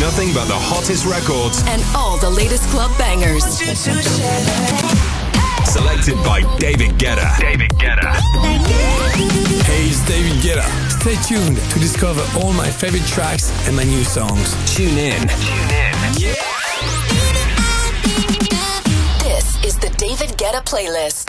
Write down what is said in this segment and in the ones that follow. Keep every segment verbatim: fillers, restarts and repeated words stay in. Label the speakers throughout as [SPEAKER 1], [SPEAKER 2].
[SPEAKER 1] nothing but the hottest records
[SPEAKER 2] and all the latest club bangers.
[SPEAKER 1] Selected by David Guetta. David Guetta.
[SPEAKER 3] Hey, it's David Guetta. Stay tuned to discover all my favorite tracks and my new songs.
[SPEAKER 1] Tune in. Tune in. Yeah.
[SPEAKER 2] This is the David Guetta playlist.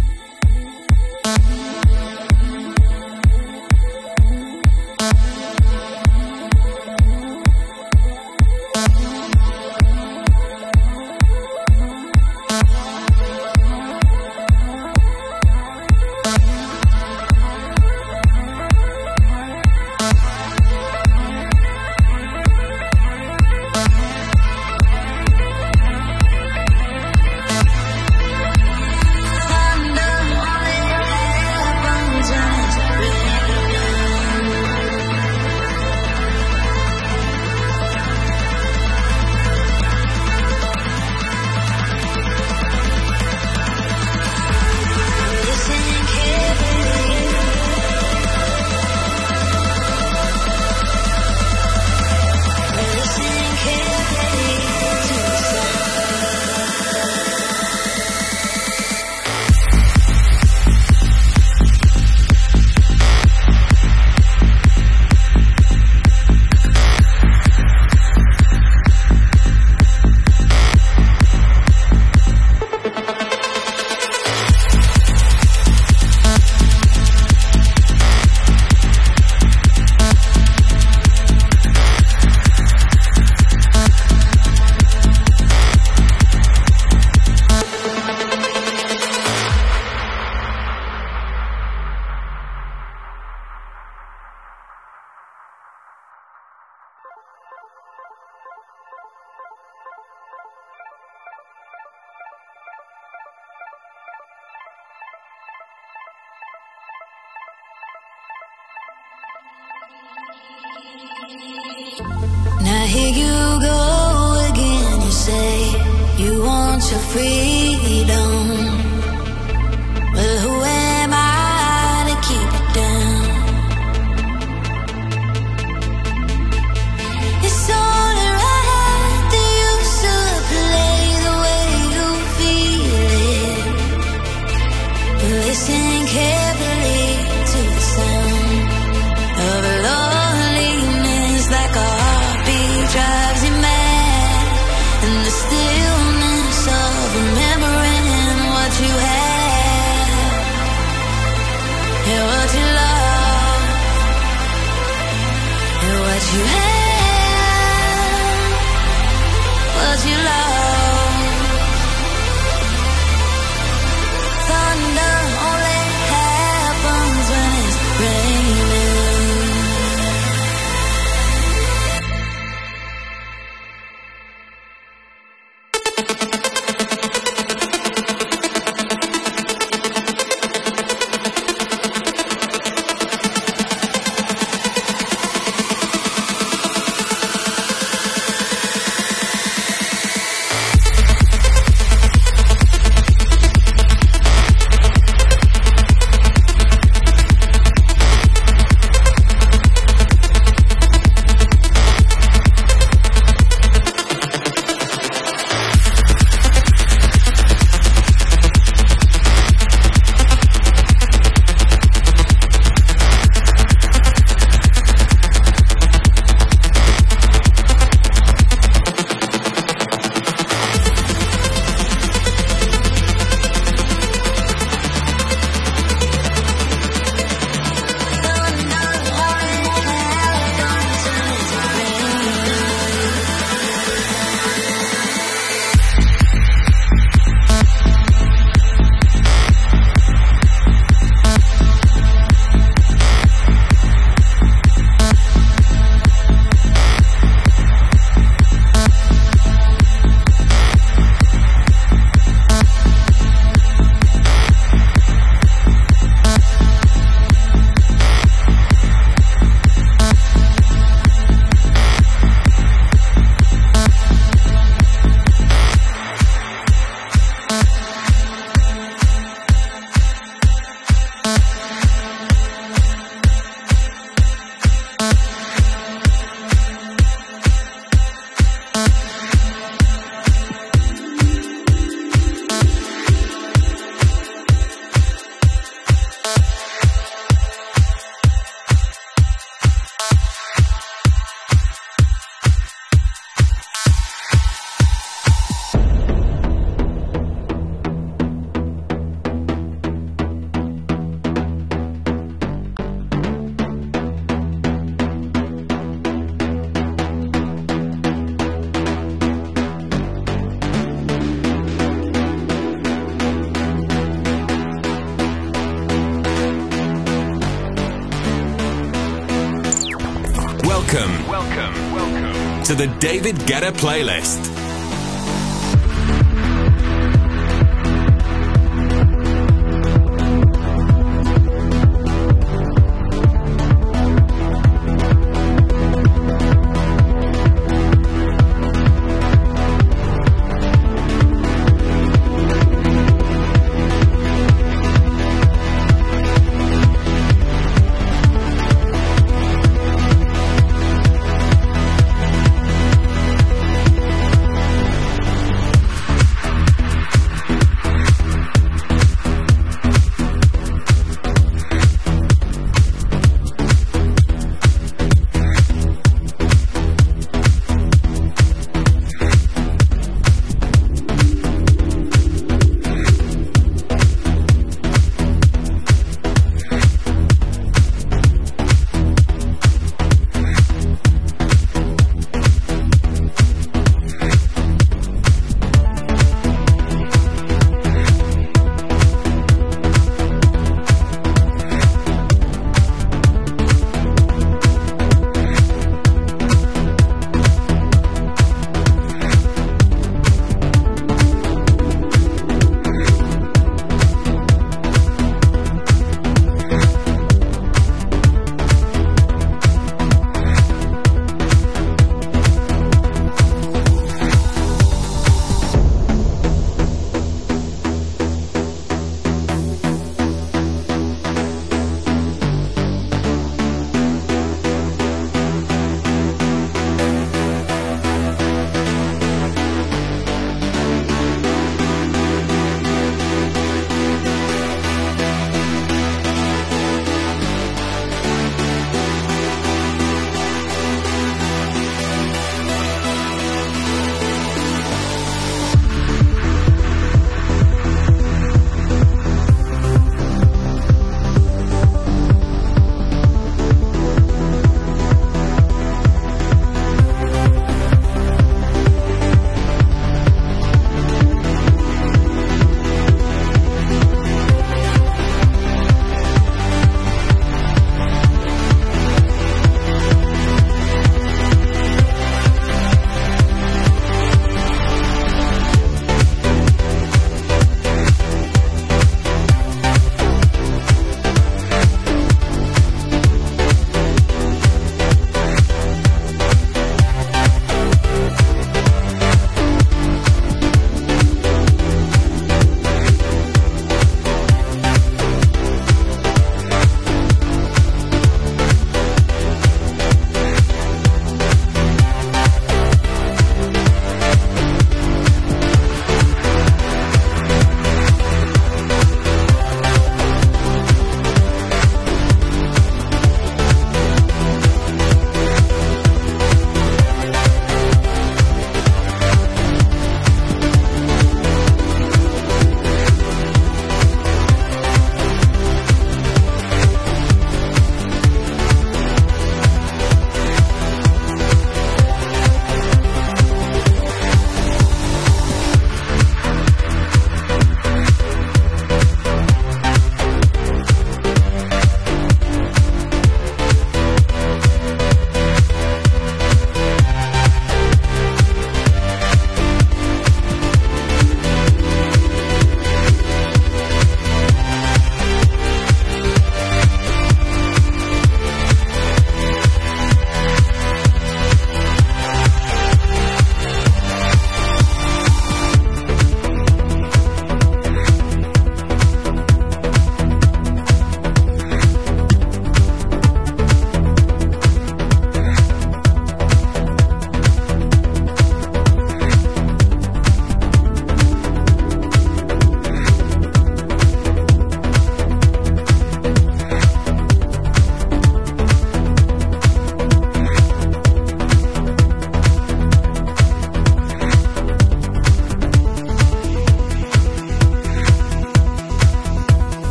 [SPEAKER 4] Now here you go again, you say you want your freedom. Well, who am I to keep it down? It's only right that you should play the way you feel it. Listen carefully to the sound of loneliness, like a heartbeat drives you mad, and the stillness of remembering what you had, and what you love, and what you had, what you love. Thunder only happens when it's raining.
[SPEAKER 1] Welcome, welcome, welcome to the David Guetta playlist.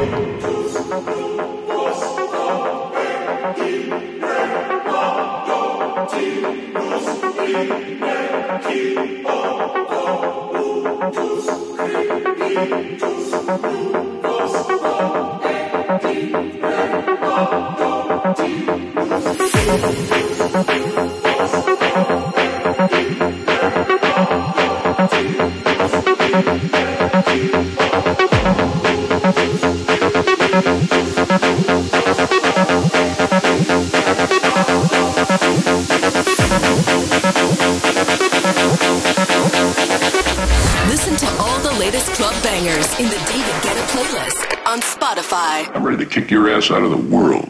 [SPEAKER 2] Listen to all the latest club bangers in the David Guetta playlist on Spotify.
[SPEAKER 5] I'm ready to kick your ass out of the world.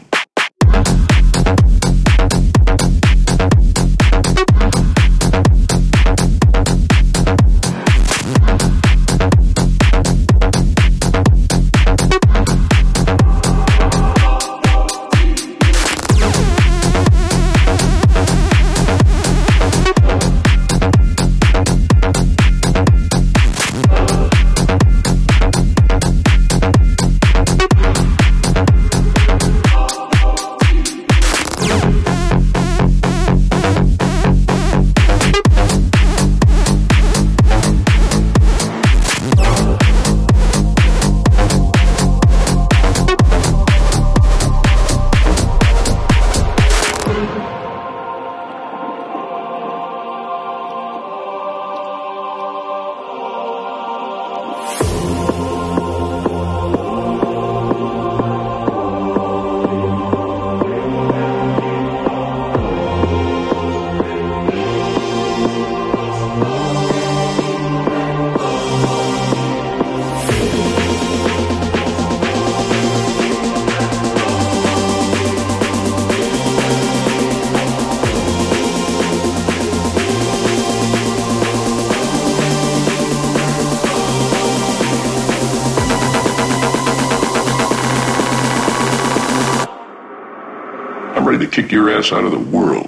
[SPEAKER 5] I'm ready to kick your ass out of the world.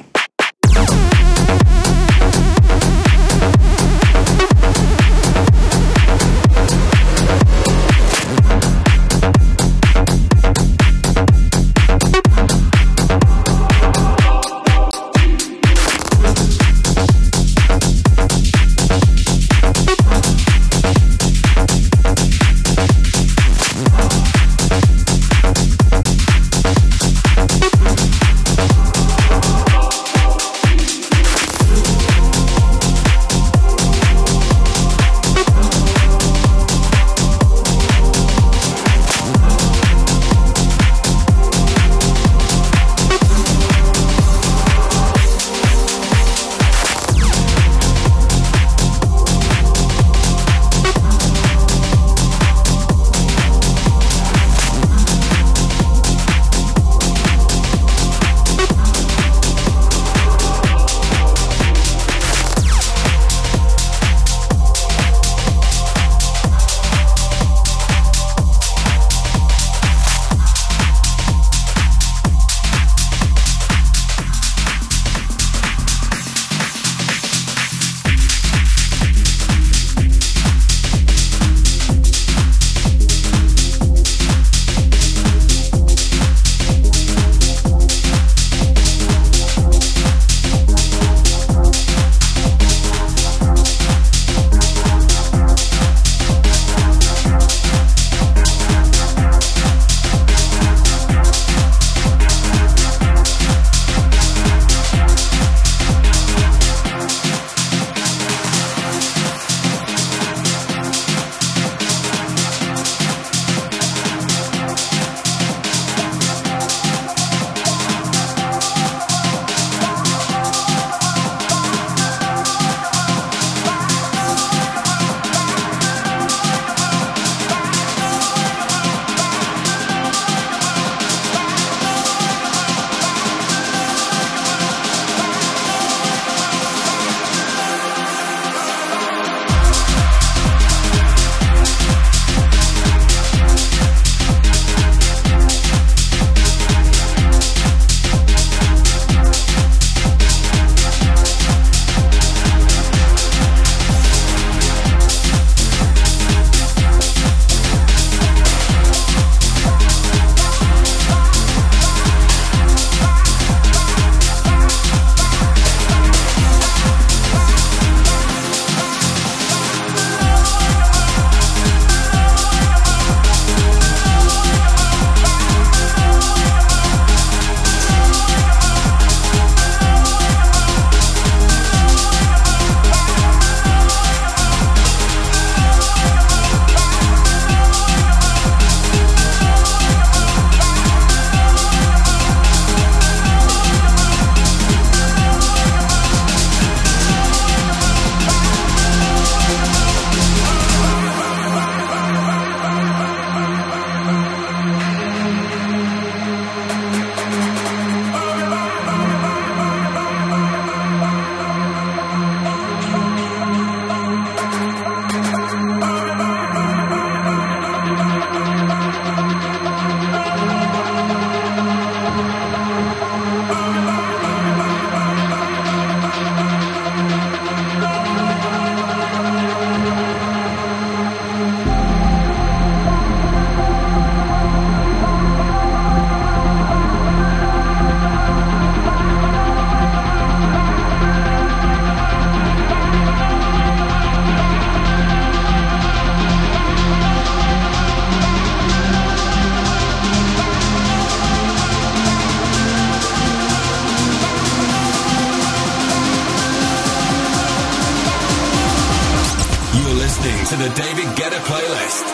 [SPEAKER 1] David Guetta playlist.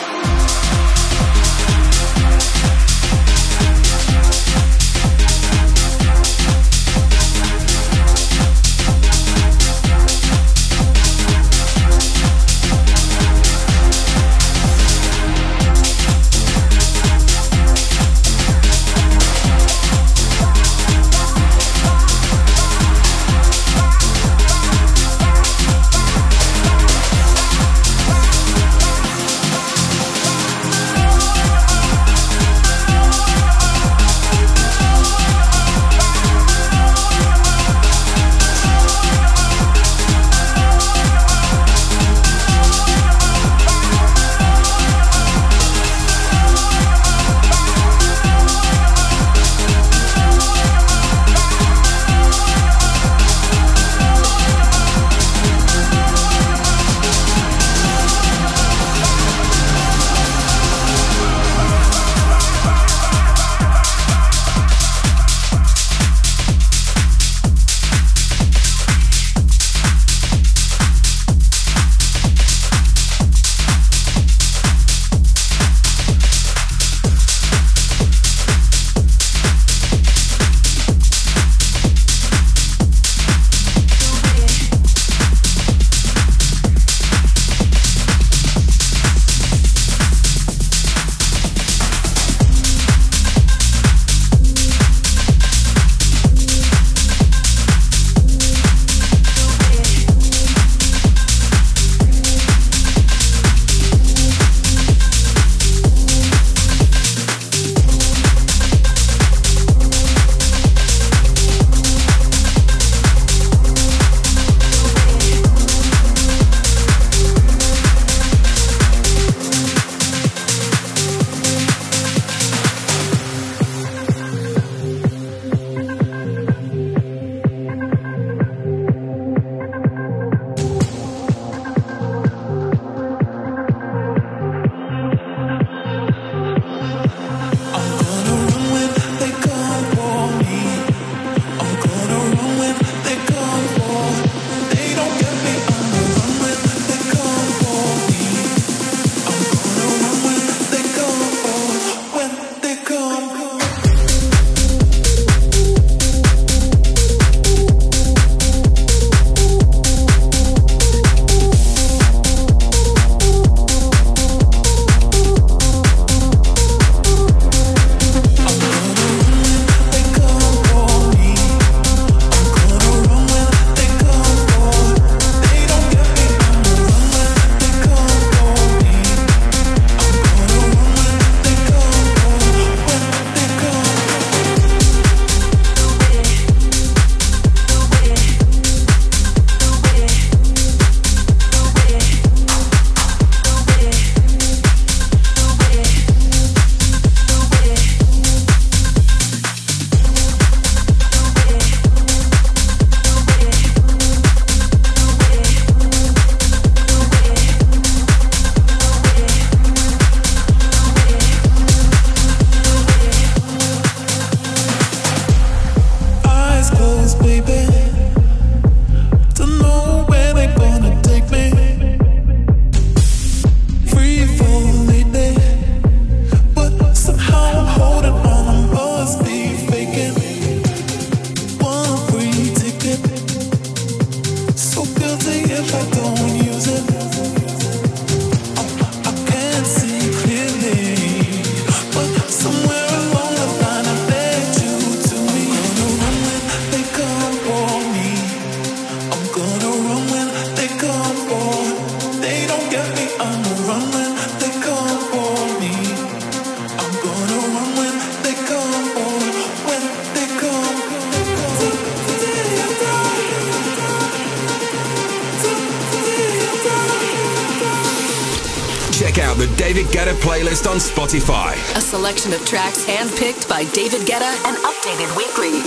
[SPEAKER 1] Check out the David Guetta playlist on Spotify.
[SPEAKER 2] A selection of tracks handpicked by David Guetta and updated weekly.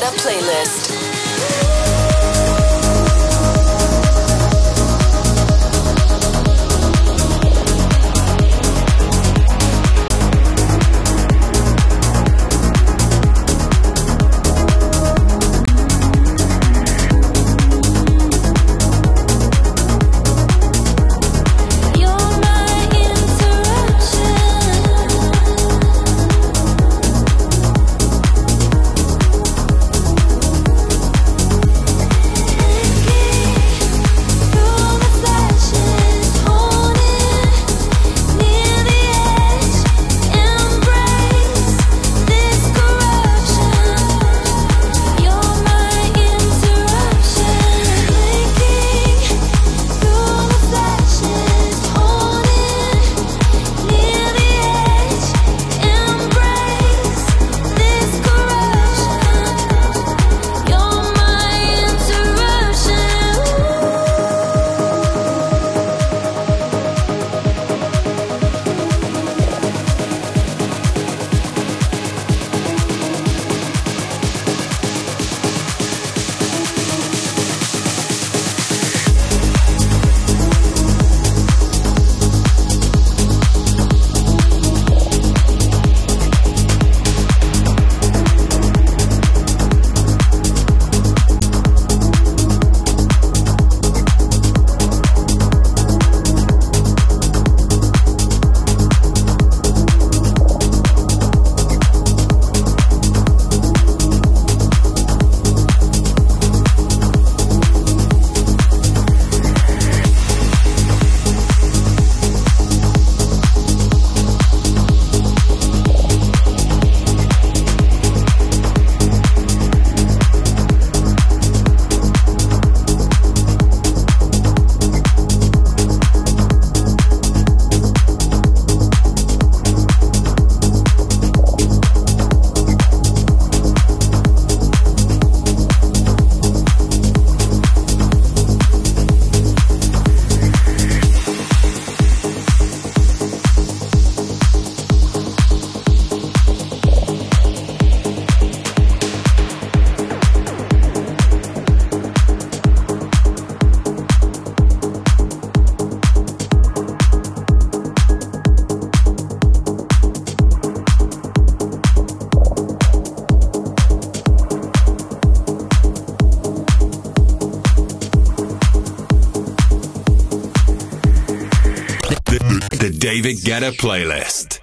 [SPEAKER 2] Guetta playlist.
[SPEAKER 1] The David Guetta playlist.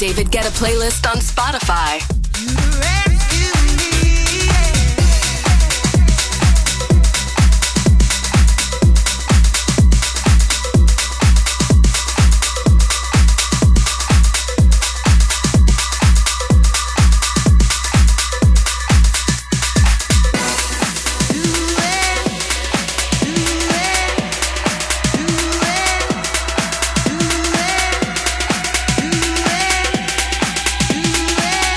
[SPEAKER 2] David Guetta playlist on Spotify.
[SPEAKER 4] Yeah.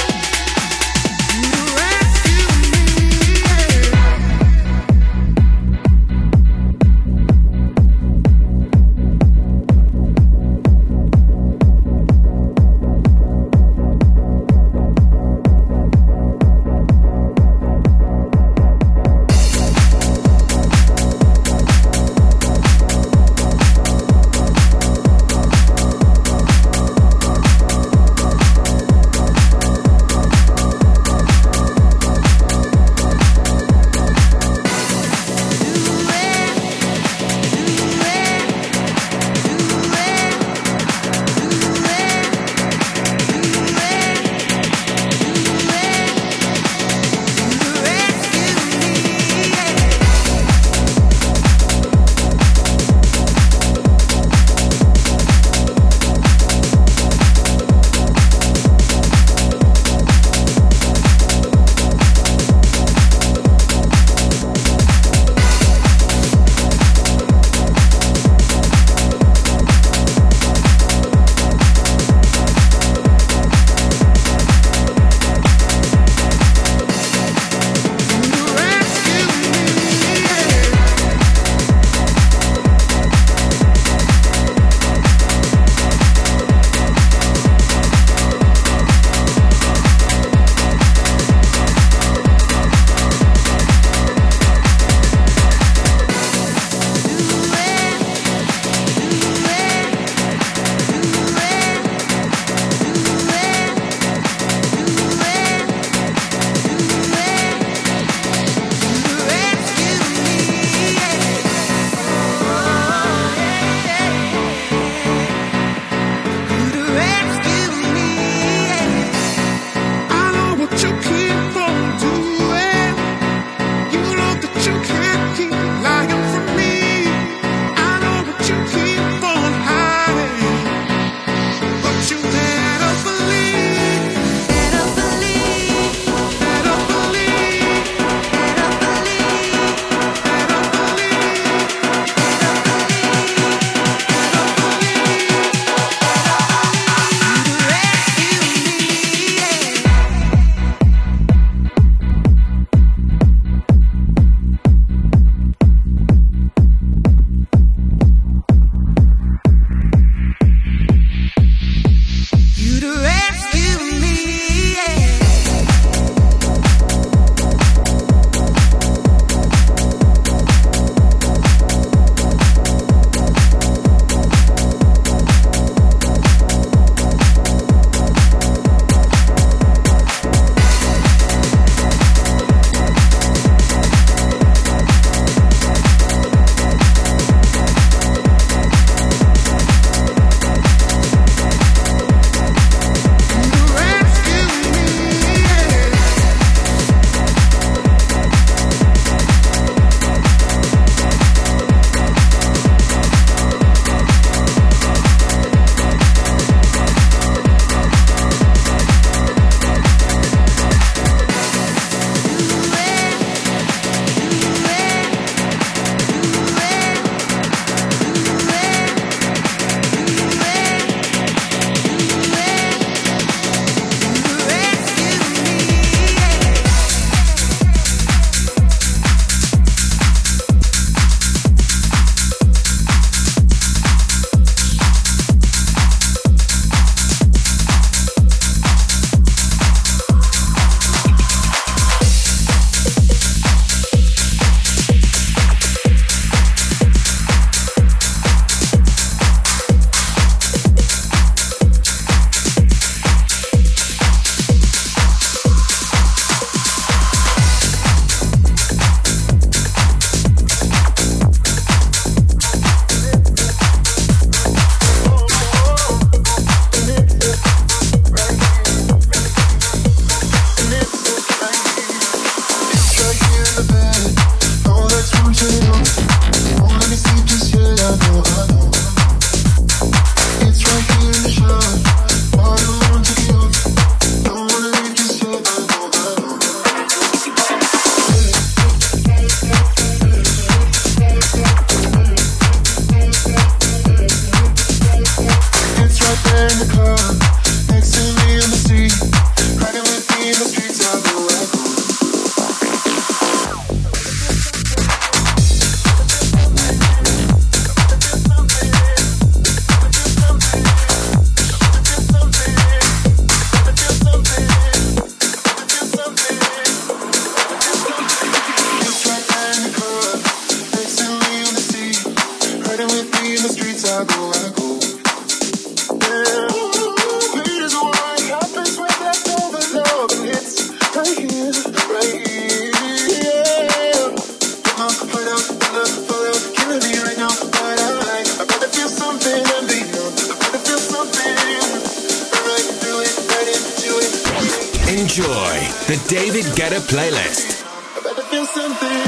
[SPEAKER 1] Enjoy the David Guetta playlist.
[SPEAKER 6] I better feel something.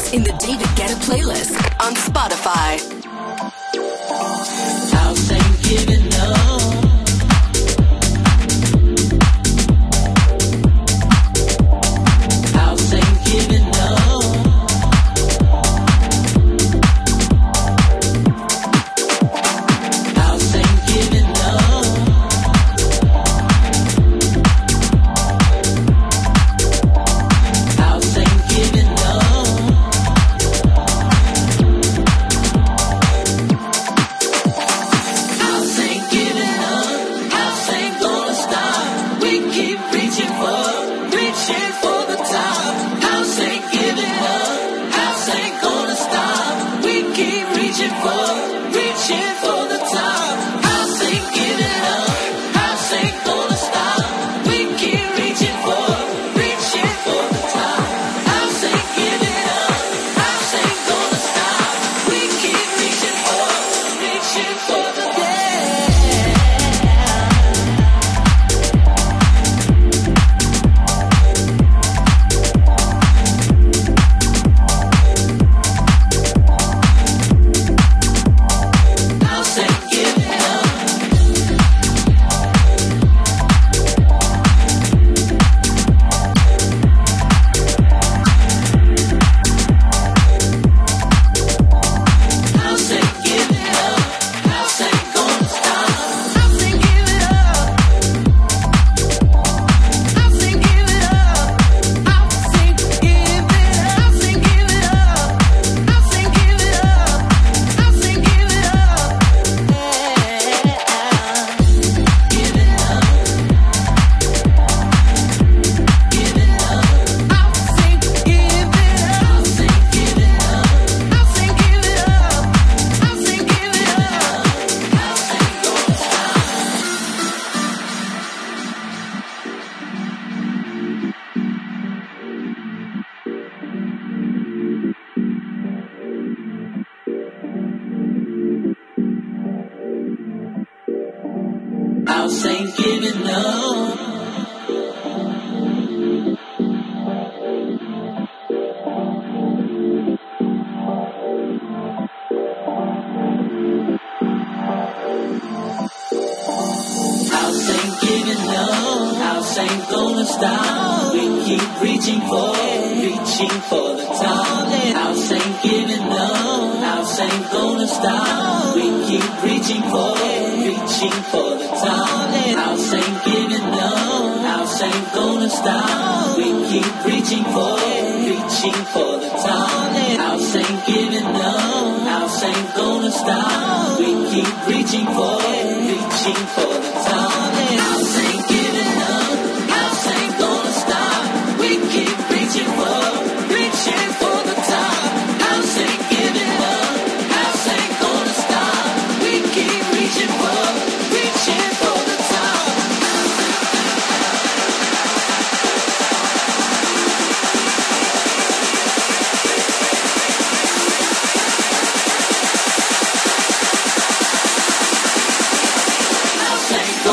[SPEAKER 2] in the David Guetta playlist on Spotify.
[SPEAKER 6] House ain't giving up. House ain't giving up. House ain't giving up. House ain't giving up. House ain't giving up. House ain't gonna stop. We keep reaching for, reaching for the top. House ain't giving up. House ain't gonna stop. We keep reaching for, reaching for the top. House ain't giving up. House ain't gonna stop. We keep reaching for, reaching for the top. House ain't giving up. House ain't gonna stop. We keep reaching for, reaching for the top. House ain't giving up. House ain't giving up. House ain't gonna stop. House ain't giving up. House ain't giving up. House ain't giving up. House ain't giving up. House ain't giving up. House ain't giving up. Giving up. Giving up. House ain't giving up. House ain't giving up. House ain't giving up. House ain't giving up. House ain't gonna stop. House ain't giving up. House ain't giving up. House ain't gonna stop. We keep reaching for, reaching for the top. House ain't giving up. House ain't gonna stop. We keep reaching for, reaching for the top. House ain't giving up. House ain't gonna stop. We keep reaching for, reaching for the top. House ain't giving up. House ain't gonna stop. We keep reaching for, reaching for the top. House ain't giving up. House ain't gonna stop. We keep reaching for, reaching for the top. House ain't giving up. House ain't gonna stop. We keep reaching for, reaching for the top. House ain't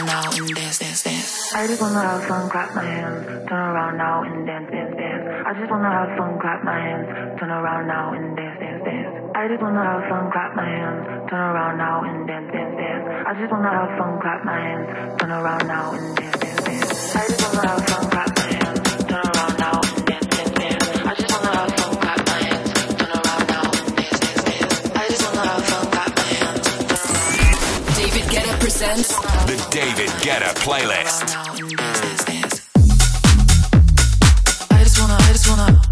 [SPEAKER 4] now and dance, dance, dance. I just wanna have fun, clap my hands, turn around now and dance, dance, dance. I just wanna have fun, clap my hands, turn around now and dance, dance, dance. I just wanna have fun, clap my hands, turn around now and dance, dance, dance. I just wanna have fun, clap my hands, turn around now and dance, dance, dance. I just wanna have fun, clap my hands, turn around now and dance, dance, dance. I just wanna have fun, clap my hands, turn around now and dance, dance, dance. I just wanna have fun, clap my hands, turn around.
[SPEAKER 2] David Guetta presents
[SPEAKER 1] The David Guetta Playlist.
[SPEAKER 4] I just wanna, I just wanna.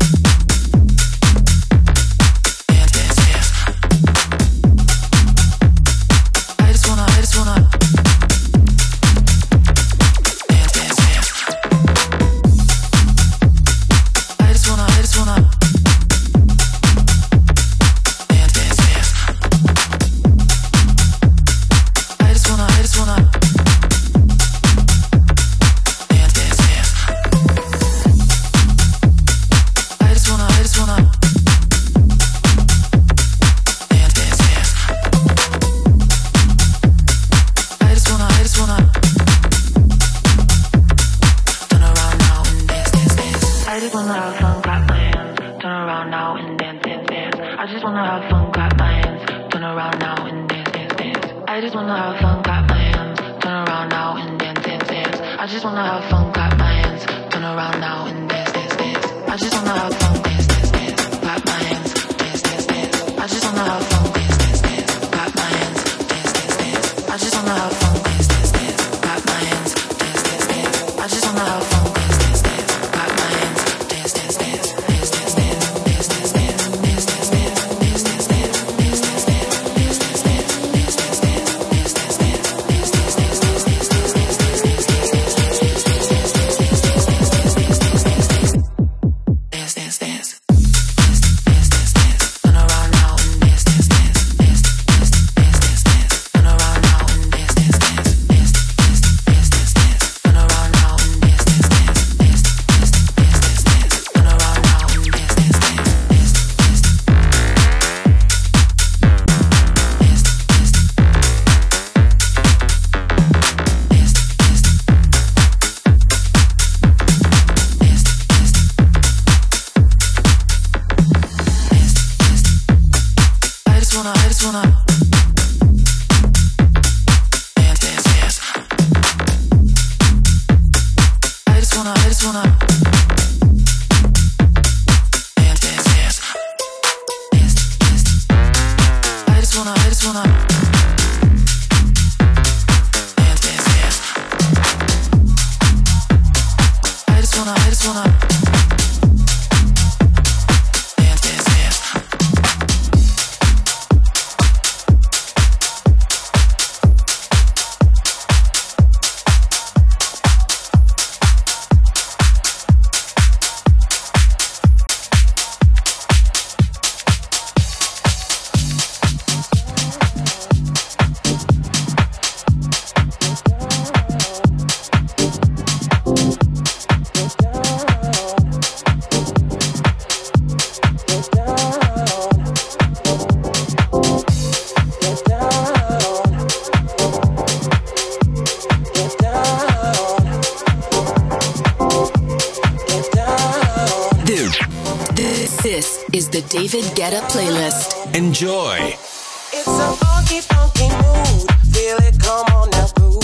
[SPEAKER 2] The David Guetta Playlist.
[SPEAKER 1] Enjoy.
[SPEAKER 7] It's a funky, funky mood. Feel it, come on now, groove.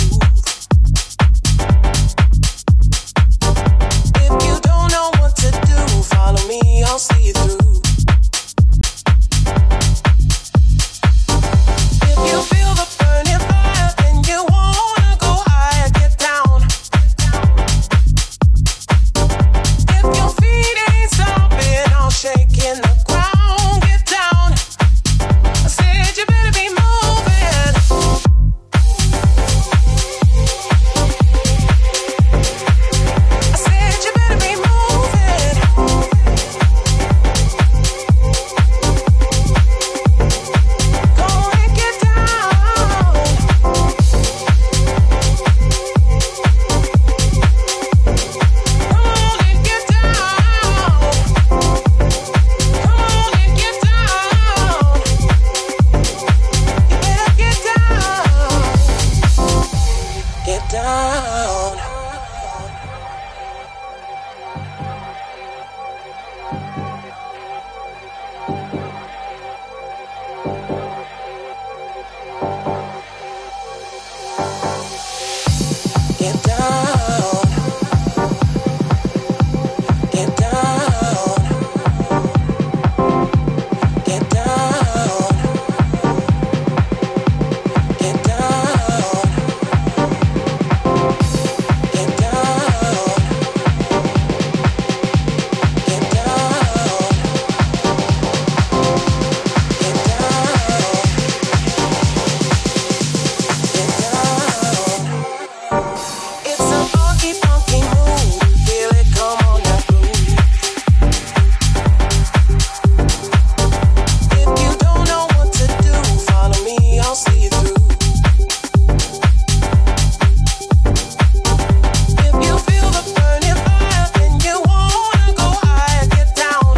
[SPEAKER 7] If you don't know what to do, follow me, I'll see you through. If you feel the burning fire and you wanna go higher, get down. If your feet ain't stomping, I'll shake in the ground, get down. I said you better be moving. down. Get down. Get down. Get down. Get down. Get down. Get down. Get down. It's a funky, funky move. Feel it come on that groove. If you don't know what to do, follow me, I'll see you through. If you feel the burning fire and you wanna go higher, get down.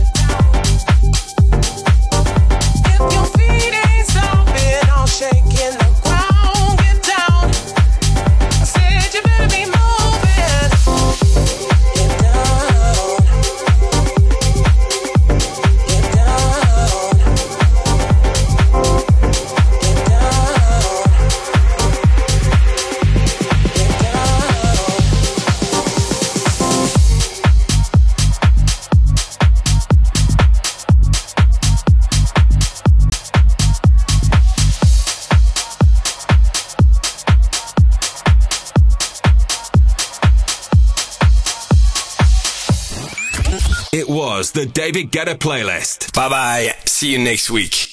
[SPEAKER 7] If your feet ain't stomping or shaking the ground, get down. I said you better be moving. Get down. Get down. Get down. Get down.
[SPEAKER 1] It was the David Guetta playlist.
[SPEAKER 3] Bye bye. See you next week.